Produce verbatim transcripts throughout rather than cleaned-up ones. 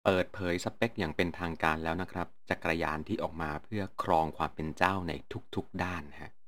เปิดเผยสเปคอย่างเป็นทางการแล้วนะครับจักรยานที่ออกมาเพื่อครองความเป็นเจ้าในทุกๆด้านฮะ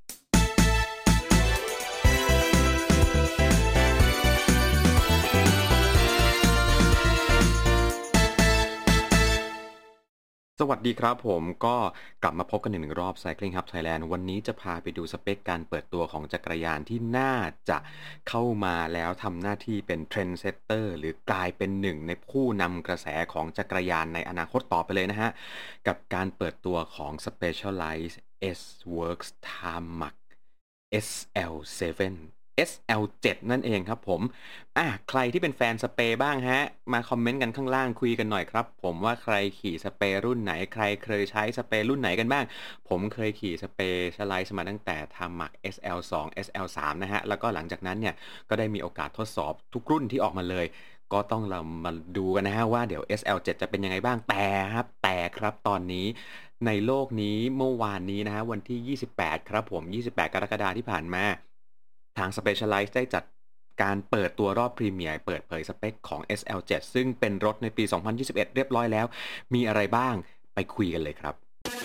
สวัสดีครับผมก็กลับมาพบกันอีกหนึ่งรอบ Cycling Hub Thailand วันนี้จะพาไปดูสเปคการเปิดตัวของจักรยานที่น่าจะเข้ามาแล้วทำหน้าที่เป็น Trendsetter หรือกลายเป็นหนึ่งในผู้นำกระแสของจักรยานในอนาคตต่อไปเลยนะฮะกับการเปิดตัวของ Specialized S-Works Tarmac เอส แอล เซเว่น เอส แอล เซเว่น นั่นเองครับผมอ่ะใครที่เป็นแฟนสเปรย์บ้างฮะมาคอมเมนต์กันข้างล่างคุยกันหน่อยครับผมว่าใครขี่สเปรย์รุ่นไหนใครเคยใช้สเปรย์รุ่นไหนกันบ้างผมเคยขี่สเปรย์สไลด์มาตั้งแต่ Tarmac เอส แอล ทู เอส แอล ทรี นะฮะแล้วก็หลังจากนั้นเนี่ยก็ได้มีโอกาสทดสอบทุกรุ่นที่ออกมาเลยก็ต้องเรามาดูกันนะฮะว่าเดี๋ยว เอส แอล เซเว่น จะเป็นยังไงบ้างแต่ครับแต่ครับตอนนี้ในโลกนี้เมื่อวานนี้นะฮะวันที่ยี่สิบแปดครับผมยี่สิบแปดกรกฎาคมที่ผ่านมาทาง Specialized ได้จัดการเปิดตัวรอบพรีเมียร์เปิดเผยสเปคของ เอส แอล เซเว่น ซึ่งเป็นรถในปี สองพันยี่สิบเอ็ด เรียบร้อยแล้วมีอะไรบ้างไปคุยกันเลยครับ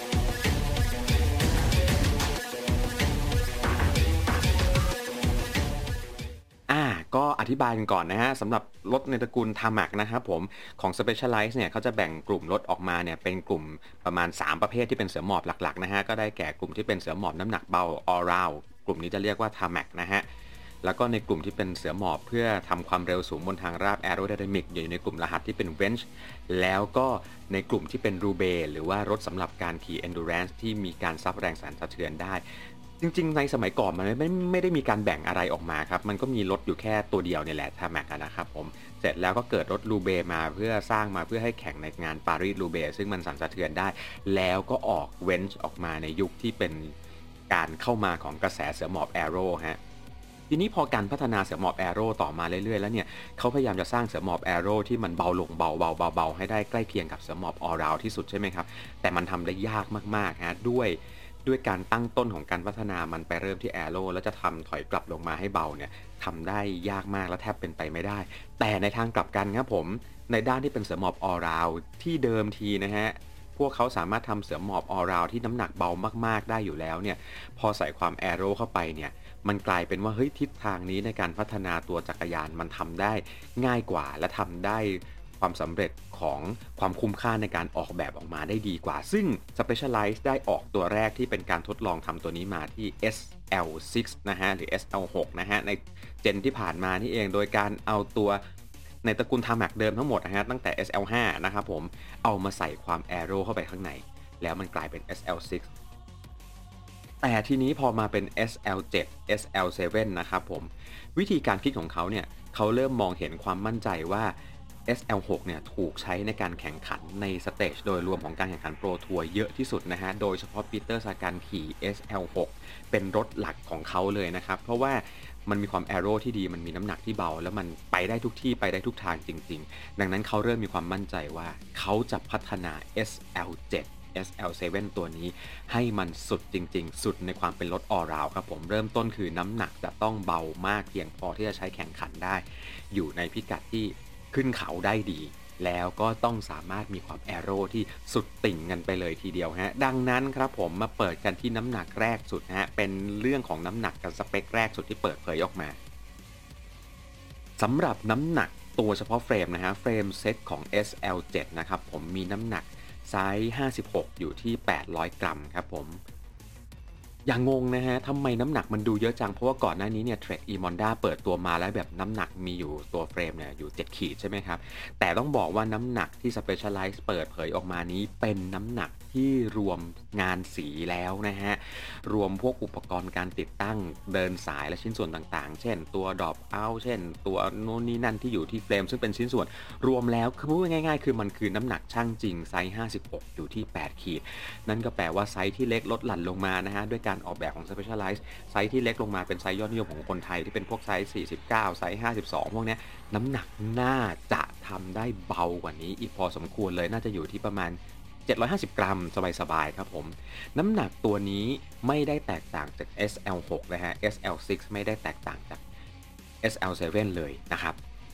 อาก็อธิบายกันก่อนนะฮะสำหรับรถในตระกูล Tarmac นะครับผมของ Specialized เนี่ยเขาจะแบ่งกลุ่มรถออกมาเนี่ยเป็นกลุ่มประมาณสามประเภทที่เป็นเสือหมอบหลักๆนะฮะก็ได้แก่กลุ่มที่เป็นเสือหมอบน้ำหนักเบา All Round กลุ่มนี้จะเรียกว่า Tarmac นะฮะแล้วก็ในกลุ่มที่เป็นเสือหมอบเพื่อทำความเร็วสูงบนทางราบ Aerodynamic อยู่ในกลุ่มรหัสที่เป็น Wrench แล้วก็ในกลุ่มที่เป็น Roubaix หรือว่ารถสำหรับการขี่ Endurance ที่มีการซับแรงสั่นสะเทือนได้ จริงๆในสมัยก่อนมันไม่ไม่ได้มีการแบ่งอะไรออกมาครับมันก็มีรถอยู่แค่ตัวเดียวเนี่ยแหละ Tarmac อะนะครับผมเสร็จแล้วก็เกิดรถ Roubaix มาเพื่อสร้างมาเพื่อให้แข่งในงาน Paris-Roubaix ซึ่งมันสั่นสะเทือนได้แล้วก็ออก Wrench ออกมาในยุคที่เป็นการเข้ามาของกระแสเสือหมอบ Aero ครับทีนี้พอการพัฒนาเสือหมอบ Aero ต่อมาเรื่อยๆแล้วเนี่ยเขาพยายามจะสร้างเสือหมอบ Aero ที่มันเบาลงเบาๆๆๆให้ได้ใกล้เคียงกับเสือหมอบ All Round ที่สุดใช่ไหมครับแต่มันทำได้ยากมากๆครับด้วย ด้วยการตั้งต้นของการพัฒนามันไปเริ่มที่ Aero แล้วจะทำถอยกลับลงมาให้เบาเนี่ยทำได้ยากมากและแทบเป็นไปไม่ได้แต่ในทางกลับกันครับผมในด้านที่เป็นเสือหมอบ All Round ที่เดิมทีนะฮะพวกเขาสามารถทำเสือหมอบ All Round ที่น้ำหนักเบามากๆได้อยู่แล้วเนี่ยพอใส่ความ Aero เข้าไปเนี่ยมันกลายเป็นว่าเฮ้ยทิศทางนี้ในการพัฒนาตัวจักรยานมันทำได้ง่ายกว่าและทำได้ ความสำเร็จของความคุ้มค่าในการออกแบบออกมาได้ดีกว่า ซึ่ง Specialized ได้ออกตัวแรกที่เป็นการทดลองทำตัวนี้มาที่ เอส แอล ซิกซ์ นะฮะหรือ เอส แอล ซิกซ์ นะฮะในเจนที่ผ่านมานี่เองโดยการเอาตัวในตระกูล Tarmac เดิมทั้งหมดนะฮะตั้งแต่ เอส แอล ห้า นะครับผมเอามาใส่ความ Aero เข้าไปข้างในแล้วมันกลายเป็น เอส แอล ซิกซ์ แต่ทีนี้พอมาเป็น เอส แอล เซเว่น เอส แอล เซเว่น นะครับผมวิธีการคิดของเขาเนี่ยเขาเริ่มมองเห็นความมั่นใจว่า เอส แอล ซิกซ์ เนี่ยถูกใช้ในการแข่งขันในสเตจโดยรวมของการแข่งขันโปรทัวร์เยอะที่สุดนะฮะโดยเฉพาะปีเตอร์ซากันขี่ เอส แอล ซิกซ์ เป็นรถหลักของเขาเลยนะครับเพราะว่ามันมีความ Aero ที่ดีมันมีน้ำหนักที่เบาแล้วมันไปได้ทุกที่ไปได้ทุกทางจริงๆดังนั้นเขาเริ่มมีความมั่นใจว่าเขาจะพัฒนา เอส แอล เซเว่น เอส แอล เซเว่น ตัวนี้ให้มันสุดจริงๆสุดในความเป็นรถ All Round ครับผมเริ่มต้นคือน้ำหนักจะต้องเบามากเพียงพอที่จะใช้แข่งขันได้อยู่ในพิกัดที่ขึ้นเขาได้ดีแล้วก็ต้องสามารถมีความ Aero ที่สุดติ่งกันไปเลยทีเดียวฮะดังนั้นครับผมมาเปิดกันที่น้ำหนักแรกสุดฮะเป็นเรื่องของน้ำหนักกับสเปคแรกสุดที่เปิดเผยออกมาสำหรับน้ำหนักตัวเฉพาะเฟรมนะฮะเฟรมเซตของ เอส แอล เซเว่น นะครับผมมีน้ำหนักไซส์ห้าสิบหกอยู่ที่แปดร้อยกรัมครับผม อย่างงงนะฮะทำไมน้ำหนักมันดูเยอะจังเพราะว่าก่อนหน้านี้เนี่ย Trek Emonda เปิดตัวมาแล้วแบบน้ำหนักมีอยู่ตัวเฟรมเนี่ยอยู่เจ็ดขีดใช่ไหมครับแต่ต้องบอกว่าน้ำหนักที่ Specialized เปิดเผยออกมานี้เป็นน้ำหนักที่รวมงานสีแล้วนะฮะรวมพวกอุปกรณ์การติดตั้งเดินสายและชิ้นส่วนต่างๆเช่นตัว Drop Out เช่นตัวโน่นนี่นั่นที่อยู่ที่เฟรมซึ่งเป็นชิ้นส่วนรวมแล้วคือพูดง่ายๆคือมันคือน้ำหนักช่างจริงไซส์ห้าสิบหกอยู่ที่แปดขีดนั่นก็แปลว่าไซส์ที่เล็กลดหลั่นลงมานะฮะด้วยการออกแบบของ Specialized ไซส์ที่เล็กลงมาเป็นไซส์ยอดนิยมของคนไทยที่เป็นพวกไซส์สี่สิบเก้าไซส์ห้าสิบสองพวกเนี้ยน้ำหนักน่าจะทำได้เบากว่านี้อีกพอสมควรเลยน่าจะอยู่ที่ประมาณเจ็ดร้อยห้าสิบกรัมสบายๆครับผมน้ำหนักตัวนี้ไม่ได้แตกต่างจาก เอส แอล ซิกซ์ นะฮะ เอส แอล ซิกซ์ ไม่ได้แตกต่างจาก เอส แอล เซเว่น เลยนะครับ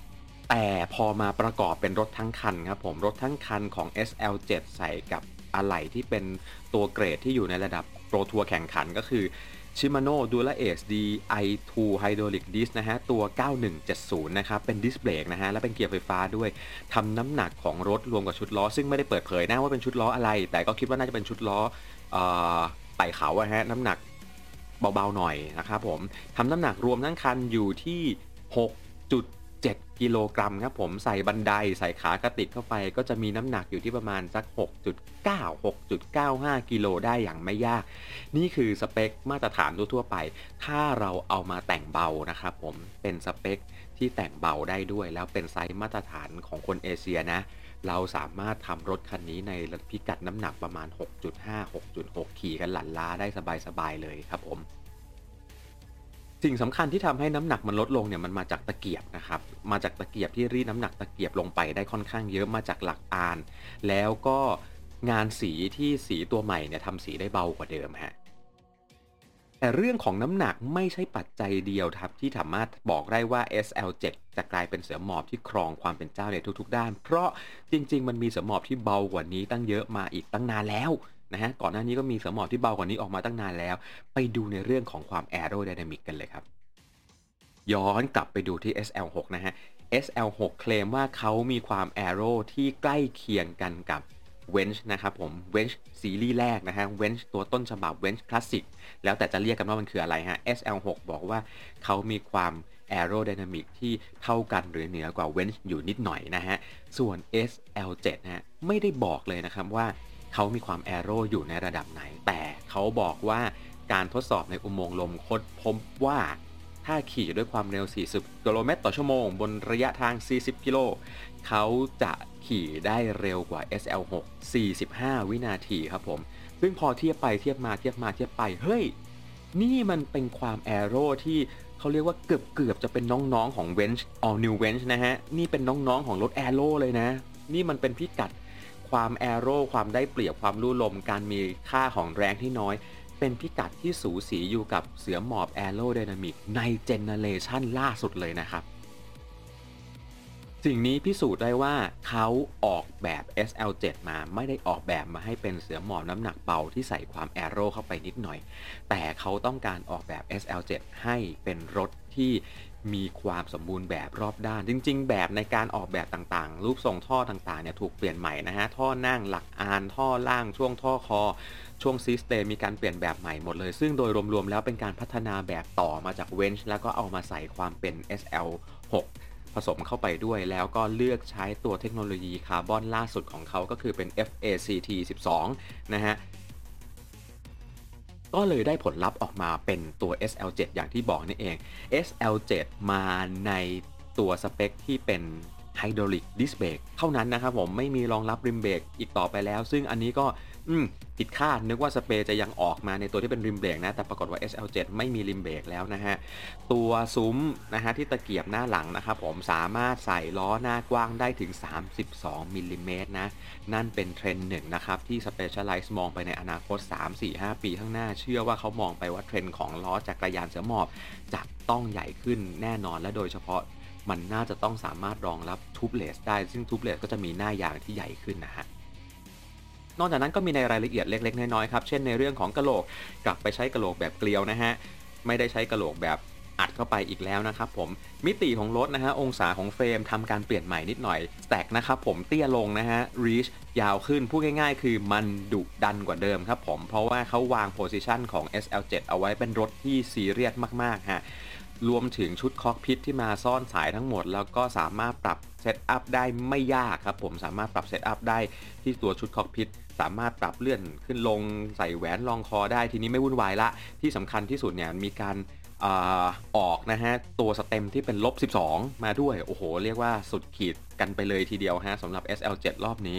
แต่พอมาประกอบเป็นรถทั้งคันครับผมรถทั้งคันของ เอส แอล เซเว่น ใส่กับอะไหล่ที่เป็นตัวเกรดที่อยู่ในระดับ Pro Tour แข่งขันก็คือ Shimano Dura-Ace ดี ไอ ทู Hydraulic Disc นะฮะตัวเก้าหนึ่งเจ็ดศูนย์นะครับเป็นดิสเบรกนะฮะและเป็นเกียร์ไฟฟ้าด้วยทำน้ำหนักของรถรวมกับชุดล้อซึ่งไม่ได้เปิดเผยนะว่าเป็นชุดล้ออะไรแต่ก็คิดว่าน่าจะเป็นชุดล้อเอ่อไต่เขาอะฮะน้ำหนักเบาๆหน่อยนะครับผมทำน้ำหนักรวมทั้งคันอยู่ที่ หกจุดเจ็ด กิโลกรัมครับผมใส่บันไดใส่ขากระติกเข้าไปก็จะมีน้ำหนักอยู่ที่ประมาณสัก หกจุดเก้า หกจุดเก้าห้า กิโลได้อย่างไม่ยากนี่คือสเปคมาตรฐานทั่วๆไปถ้าเราเอามาแต่งเบานะครับผมเป็นสเปคที่แต่งเบาได้ด้วยแล้วเป็นไซส์มาตรฐานของคนเอเชียนะเราสามารถทำรถคันนี้ในพิกัดน้ำหนักประมาณ หกจุดห้า หกจุดหก ขี่กันหลั่นล้าได้สบายๆเลยครับผมสิ่งสำคัญที่ทำให้น้ำหนักมันลดลงเนี่ยมันมาจากตะเกียบนะครับมาจากตะเกียบที่รีดน้ำหนักตะเกียบลงไปได้ค่อนข้างเยอะมาจากหลักอานแล้วก็งานสีที่สีตัวใหม่เนี่ยทำสีได้เบากว่าเดิมฮะแต่เรื่องของน้ำหนักไม่ใช่ปัจจัยเดียวครับที่สามารถบอกได้ว่า เอส แอล เซเว่น จะกลายเป็นเสือหมอบที่ครองความเป็นเจ้าในทุกๆด้านเพราะจริงๆมันมีเสือหมอบที่เบากว่านี้ตั้งเยอะมาอีกตั้งนานแล้วนะฮะก่อนหน้านี้ก็มีเสือหมอบที่เบากว่านี้ออกมาตั้งนานแล้วไปดูในเรื่องของความ Aerodynamic กันเลยครับ ย้อนกลับไปดูที่ เอส แอล ซิก นะฮะ เอส แอล ซิก เคลมว่าเขามีความ Aero ที่ใกล้เคียงกันกับ Wench นะครับผม Wench ซีรีส์แรกนะฮะ Wench ตัวต้นฉบับ Wench Classic แล้วแต่จะเรียกกันว่ามันคืออะไรฮะ เอส แอล ซิก บอกว่าเขามีความ Aerodynamic ที่เท่ากันหรือเหนือกว่า Wench อยู่นิดหน่อยนะฮะ ส่วน เอส แอล เซเว่น นะฮะไม่ได้บอกเลยนะครับว่าเขามีความ Aero อยู่ในระดับไหน แต่เขาบอกว่าการทดสอบในอุโมงค์ลมค้นพบว่าถ้าขี่ด้วยความเร็ว สี่สิบ กิโลเมตรต่อชั่วโมงบนระยะทาง สี่สิบ กิโลเขาจะขี่ได้เร็วกว่า เอส แอล ซิก สี่สิบห้า วินาทีครับผม ซึ่งพอเทียบไปเทียบมาเทียบมาเทียบไป เฮ้ย นี่มันเป็นความแอโรที่เขาเรียกว่าเกือบๆจะเป็นน้องๆของ Wench All New Wench นะฮะ นี่เป็นน้องๆของรถแอโรเลยนะ นี่มันเป็นพิกัดความแอโรความได้เปรียบความลู่ลมการมีค่าของแรงที่น้อยเป็นพิกัดที่สูสีอยู่กับเสือหมอบ Aerodynamic ในเจเนเรชันล่าสุดเลยนะครับสิ่งนี้พิสูจน์ได้ว่าเขาออกแบบ เอส แอล เซเว่น มาไม่ได้ออกแบบมาให้เป็นเสือหมอบน้ำหนักเบาที่ใส่ความแอโรเข้าไปนิดหน่อยแต่เขาต้องการออกแบบ เอส แอล เซเว่น ให้เป็นรถที่มีความสมบูรณ์แบบรอบด้านจริงๆแบบในการออกแบบต่างๆรูปทรงท่อต่างๆเนี่ยถูกเปลี่ยนใหม่นะฮะท่อนั่งหลักอานท่อล่างช่วงท่อคอช่วงซิสเตมมีการเปลี่ยนแบบใหม่หมดเลยซึ่งโดยรวมๆแล้วเป็นการพัฒนาแบบต่อมาจาก Wench แล้วก็เอามาใส่ความเป็น เอส แอล ซิก ผสมเข้าไปด้วยแล้วก็เลือกใช้ตัวเทคโนโลยีคาร์บอนล่าสุดของเขาก็คือเป็น เอฟ เอ ซี ที สิบสอง นะฮะก็เลยได้ผลลัพธ์ออกมาเป็นตัว เอส แอล เซเว่น อย่างที่บอกนี่เอง เอส แอล เซเว่น มาในตัวสเปคที่เป็น Hydraulic Disc Brake เท่านั้นนะครับผมไม่มีรองรับริมเบรกอีกต่อไปแล้วซึ่งอันนี้ก็อืมผิดคาดนึกว่าสเปรย์จะยังออกมาในตัวที่เป็นริมเบรกนะแต่ปรากฏว่า เอส แอล เซเว่น ไม่มีริมเบรกแล้วนะฮะตัวซุ้มนะฮะที่ตะเกียบหน้าหลังนะครับผมสามารถใส่ล้อหน้ากว้างได้ถึงสามสิบสองมิลลิเมตรนะนั่นเป็นเทรนด์หนึ่งนะครับที่ Specialized มองไปในอนาคต สาม สี่ ห้า ปีข้างหน้าเชื่อว่าเขามองไปว่าเทรนด์ของล้อจักรยานเสือหมอบจะต้องใหญ่ขึ้นแน่นอนและโดยเฉพาะมันน่าจะต้องสามารถรองรับทูบเลสได้ซึ่งทูบเลสก็จะมีหน้ายางที่ใหญ่ขึ้นนะฮะนอกจากนั้นก็มีในรายละเอียดเล็กๆน้อยๆครับเช่นในเรื่องของกะโหลกกลับไปใช้กะโหลกแบบเกลียวนะฮะไม่ได้ใช้กะโหลกแบบอัดเข้าไปอีกแล้วนะครับผมมิติของรถนะฮะองศาของเฟรมทำการเปลี่ยนใหม่นิดหน่อยสแต็กนะครับผมเตี้ยลงนะฮะรีชยาวขึ้นพูดง่ายๆคือมันดุดันกว่าเดิมครับผมเพราะว่าเขาวางโพซิชันของ เอส แอล เซเว่น เอาไว้เป็นรถที่ซีเรียสมากๆฮะรวมถึงชุดคอกพิทที่มาซ่อนสายทั้งหมดแล้วก็สามารถปรับเซตอัพได้ไม่ยากครับผมสามารถปรับเซตอัพได้ที่ตัวชุดคอกพิทสามารถปรับเลื่อนขึ้นลงใส่แหวนรองคอได้ทีนี้ไม่วุ่นวายละที่สำคัญที่สุดเนี่ยมีการอาออกนะฮะตัวสเต็มที่เป็นลบสิบสองมาด้วยโอ้โหเรียกว่าสุดขีดกันไปเลยทีเดียวฮะสำหรับ เอส แอล เซเว่น รอบนี้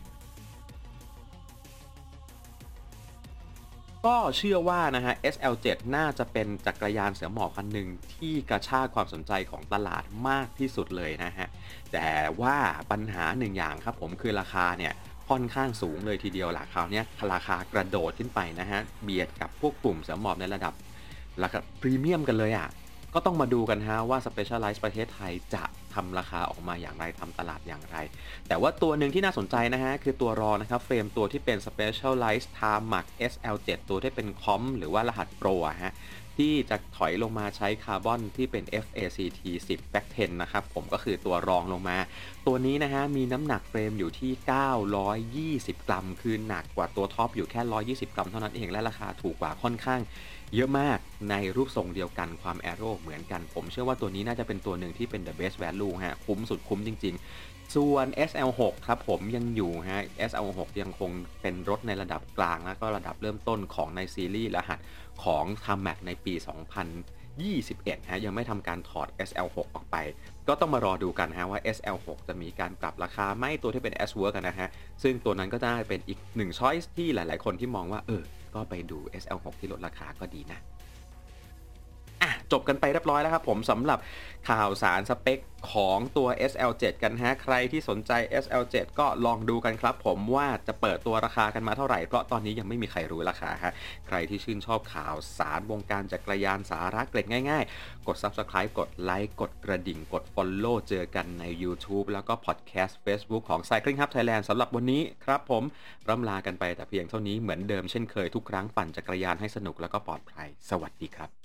ก็เชื่อว่านะฮะ เอส แอล เซเว่น น่าจะเป็นจักรยานเสือหมอบคันหนึ่งที่กระชากความสนใจของตลาดมากที่สุดเลยนะฮะแต่ว่าปัญหาหนึ่งอย่างครับผมคือราคาเนี่ยค่อนข้างสูงเลยทีเดียวราคาเนี้ยราคากระโดดขึ้นไปนะฮะเบียดกับพวกกลุ่มเสือหมอบในระดับราคาพรีเมียมกันเลยอะก็ต้องมาดูกันฮะว่า Specialized ประเทศไทยจะทำราคาออกมาอย่างไรทำตลาดอย่างไรแต่ว่าตัวหนึ่งที่น่าสนใจนะฮะคือตัวรอนะครับเฟรมตัวที่เป็น Specialized Tarmac เอส แอล เซเว่น ตัวที่เป็นคอมหรือว่ารหัสโปรอะฮะที่จะถอยลงมาใช้คาร์บอนที่เป็น เอฟ เอ ซี ที สิบ Back สิบนะครับผมก็คือตัวรองลงมาตัวนี้นะฮะมีน้ำหนักเฟรมอยู่ที่เก้าร้อยยี่สิบกรัมคือหนักกว่าตัวท็อปอยู่แค่หนึ่งร้อยยี่สิบกรัมเท่านั้นเองและราคาถูกกว่าค่อนข้างเยอะมากในรูปทรงเดียวกันความแอโร่เหมือนกันผมเชื่อว่าตัวนี้น่าจะเป็นตัวหนึ่งที่เป็น the best value ฮะคุ้มสุดคุ้มจริงๆส่วน เอส แอล หก ครับผมยังอยู่ฮะ เอส แอล หก ยังคงเป็นรถในระดับกลางและก็ระดับเริ่มต้นของในซีรีส์รหัสของ Tarmac ในปี สองพันยี่สิบเอ็ด ฮะยังไม่ทำการถอด เอส แอล หก ออกไปก็ต้องมารอดูกันฮะว่า เอส แอล หก จะมีการปรับราคาไหมตัวที่เป็น S-Work อะนะฮะซึ่งตัวนั้นก็ได้เป็นอีกหนึ่ง choice ที่หลายๆคนที่มองว่าเออก็ไปดู เอส แอล หก ที่ลดราคาก็ดีนะอ่ะจบกันไปเรียบร้อยแล้วครับผมสำหรับข่าวสารสเปคของตัว เอส แอล เซเว่น กันฮะใครที่สนใจ เอส แอล เซเว่น ก็ลองดูกันครับผมว่าจะเปิดตัวราคากันมาเท่าไหร่เพราะตอนนี้ยังไม่มีใครรู้ราคาฮะใครที่ชื่นชอบข่าวสารวงการจักรยานสาระเกร็ดง่ายๆกด Subscribe กดไลค์กดกระดิ่งกด Follow เจอกันใน YouTube แล้วก็ Podcast Facebook ของ Cycling Hub Thailand สำหรับวันนี้ครับผมร่ำลากันไปแต่เพียงเท่านี้เหมือนเดิมเช่นเคยทุกครั้งปั่นจักรยานให้สนุกแล้วก็ปลอดภัยสวัสดีครับ